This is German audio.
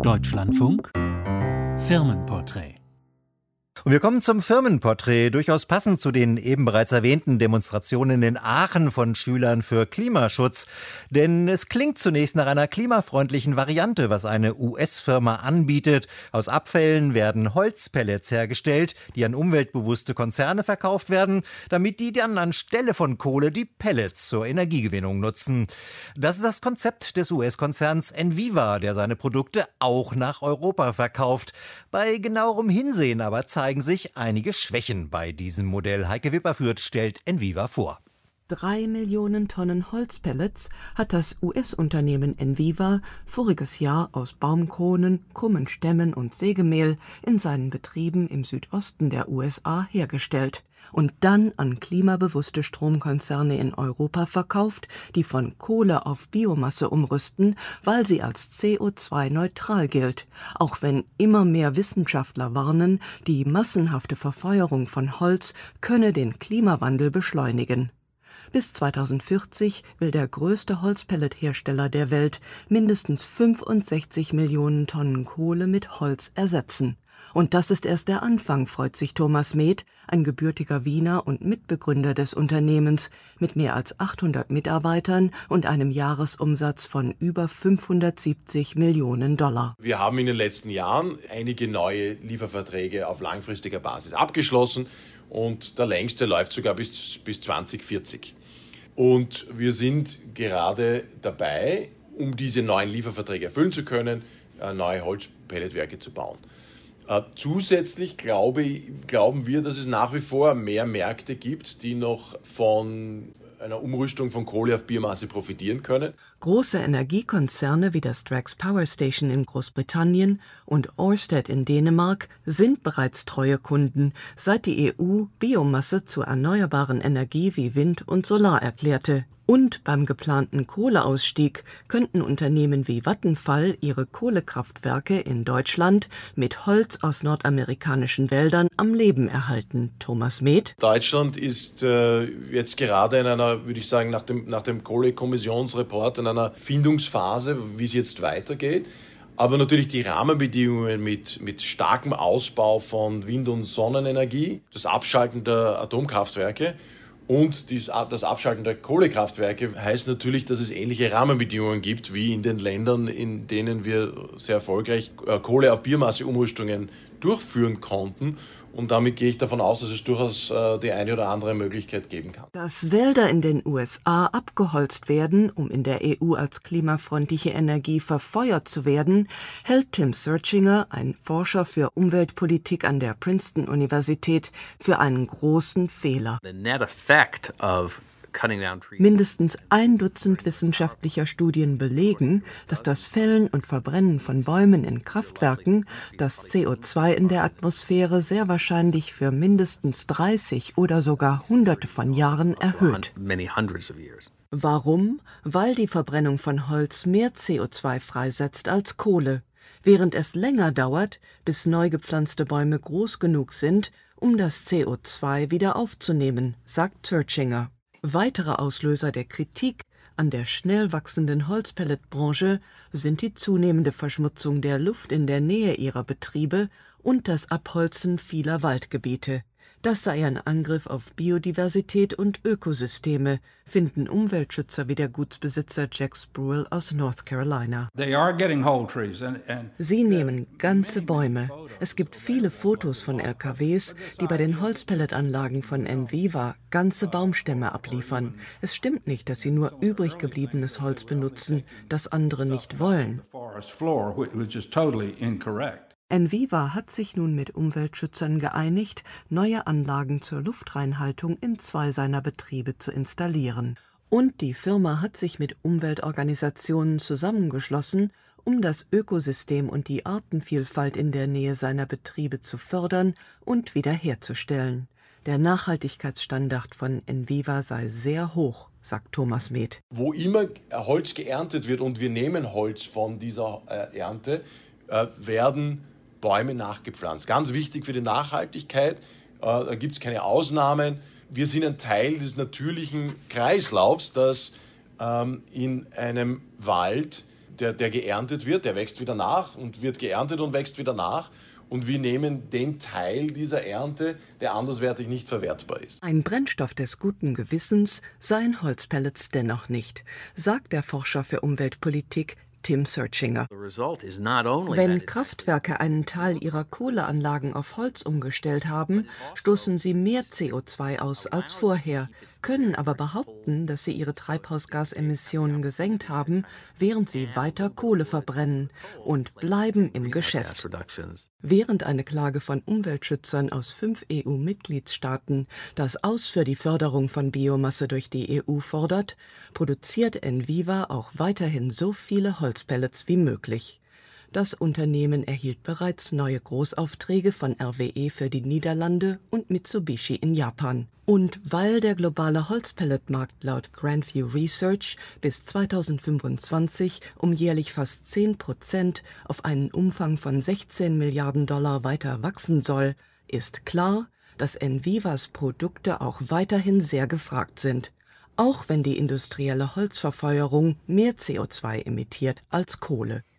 Deutschlandfunk Firmenporträt. Und wir kommen zum Firmenporträt, durchaus passend zu den eben bereits erwähnten Demonstrationen in Aachen von Schülern für Klimaschutz. Denn es klingt zunächst nach einer klimafreundlichen Variante, was eine US-Firma anbietet. Aus Abfällen werden Holzpellets hergestellt, die an umweltbewusste Konzerne verkauft werden, damit die dann anstelle von Kohle die Pellets zur Energiegewinnung nutzen. Das ist das Konzept des US-Konzerns Enviva, der seine Produkte auch nach Europa verkauft. Bei genauerem Hinsehen aber zeigen sich einige Schwächen bei diesem Modell. Heike Wipperfürth stellt Enviva vor. 3 Millionen Tonnen Holzpellets hat das US-Unternehmen Enviva voriges Jahr aus Baumkronen, krummen Stämmen und Sägemehl in seinen Betrieben im Südosten der USA hergestellt und dann an klimabewusste Stromkonzerne in Europa verkauft, die von Kohle auf Biomasse umrüsten, weil sie als CO2-neutral gilt, auch wenn immer mehr Wissenschaftler warnen, die massenhafte Verfeuerung von Holz könne den Klimawandel beschleunigen. Bis 2040 will der größte Holzpellethersteller der Welt mindestens 65 Millionen Tonnen Kohle mit Holz ersetzen. Und das ist erst der Anfang, freut sich Thomas Meth, ein gebürtiger Wiener und Mitbegründer des Unternehmens, mit mehr als 800 Mitarbeitern und einem Jahresumsatz von über 570 Millionen $. Wir haben in den letzten Jahren einige neue Lieferverträge auf langfristiger Basis abgeschlossen und der längste läuft sogar bis 2040. Und wir sind gerade dabei, um diese neuen Lieferverträge erfüllen zu können, neue Holzpelletwerke zu bauen. Zusätzlich glauben wir, dass es nach wie vor mehr Märkte gibt, die noch von einer Umrüstung von Kohle auf Biomasse profitieren können. Große Energiekonzerne wie das Drax Power Station in Großbritannien und Ørsted in Dänemark sind bereits treue Kunden, seit die EU Biomasse zur erneuerbaren Energie wie Wind und Solar erklärte. Und beim geplanten Kohleausstieg könnten Unternehmen wie Vattenfall ihre Kohlekraftwerke in Deutschland mit Holz aus nordamerikanischen Wäldern am Leben erhalten. Thomas Meth. Deutschland ist jetzt gerade in einer, würde ich sagen, nach dem Kohlekommissionsreport in einer Findungsphase, wie es jetzt weitergeht. Aber natürlich die Rahmenbedingungen mit starkem Ausbau von Wind- und Sonnenenergie, das Abschalten der Atomkraftwerke und das Abschalten der Kohlekraftwerke heißt natürlich, dass es ähnliche Rahmenbedingungen gibt wie in den Ländern, in denen wir sehr erfolgreich Kohle auf Biomasse-Umrüstungen durchführen konnten. Und damit gehe ich davon aus, dass es durchaus die eine oder andere Möglichkeit geben kann. Dass Wälder in den USA abgeholzt werden, um in der EU als klimafreundliche Energie verfeuert zu werden, hält Tim Searchinger, ein Forscher für Umweltpolitik an der Princeton-Universität, für einen großen Fehler. Mindestens 1 Dutzend wissenschaftlicher Studien belegen, dass das Fällen und Verbrennen von Bäumen in Kraftwerken das CO2 in der Atmosphäre sehr wahrscheinlich für mindestens 30 oder sogar Hunderte von Jahren erhöht. Warum? Weil die Verbrennung von Holz mehr CO2 freisetzt als Kohle, während es länger dauert, bis neu gepflanzte Bäume groß genug sind, um das CO2 wieder aufzunehmen, sagt Searchinger. Weitere Auslöser der Kritik an der schnell wachsenden Holzpelletbranche sind die zunehmende Verschmutzung der Luft in der Nähe ihrer Betriebe und das Abholzen vieler Waldgebiete. Das sei ein Angriff auf Biodiversität und Ökosysteme, finden Umweltschützer wie der Gutsbesitzer Jack Spruill aus North Carolina. Sie nehmen ganze Bäume. Es gibt viele Fotos von LKWs, die bei den Holzpelletanlagen von Enviva ganze Baumstämme abliefern. Es stimmt nicht, dass sie nur übrig gebliebenes Holz benutzen, das andere nicht wollen. Enviva hat sich nun mit Umweltschützern geeinigt, neue Anlagen zur Luftreinhaltung in 2 seiner Betriebe zu installieren. Und die Firma hat sich mit Umweltorganisationen zusammengeschlossen, um das Ökosystem und die Artenvielfalt in der Nähe seiner Betriebe zu fördern und wiederherzustellen. Der Nachhaltigkeitsstandard von Enviva sei sehr hoch, sagt Thomas Meth. Wo immer Holz geerntet wird und wir nehmen Holz von dieser Ernte, werden Bäume nachgepflanzt. Ganz wichtig für die Nachhaltigkeit, da gibt es keine Ausnahmen. Wir sind ein Teil des natürlichen Kreislaufs, dass in einem Wald der geerntet wird, der wächst wieder nach und wird geerntet und wächst wieder nach. Und wir nehmen den Teil dieser Ernte, der anderswertig nicht verwertbar ist. Ein Brennstoff des guten Gewissens seien Holzpellets dennoch nicht, sagt der Forscher für Umweltpolitik Tim Searchinger. Wenn Kraftwerke einen Teil ihrer Kohleanlagen auf Holz umgestellt haben, stoßen sie mehr CO2 aus als vorher, können aber behaupten, dass sie ihre Treibhausgasemissionen gesenkt haben, während sie weiter Kohle verbrennen und bleiben im Geschäft. Während eine Klage von Umweltschützern aus 5 EU-Mitgliedstaaten das Aus für die Förderung von Biomasse durch die EU fordert, produziert Enviva auch weiterhin so viele Holzpellets wie möglich. Das Unternehmen erhielt bereits neue Großaufträge von RWE für die Niederlande und Mitsubishi in Japan. Und weil der globale Holzpelletmarkt laut Grandview Research bis 2025 um jährlich fast 10% auf einen Umfang von 16 Milliarden $ weiter wachsen soll, ist klar, dass Envivas Produkte auch weiterhin sehr gefragt sind, auch wenn die industrielle Holzverfeuerung mehr CO2 emittiert als Kohle.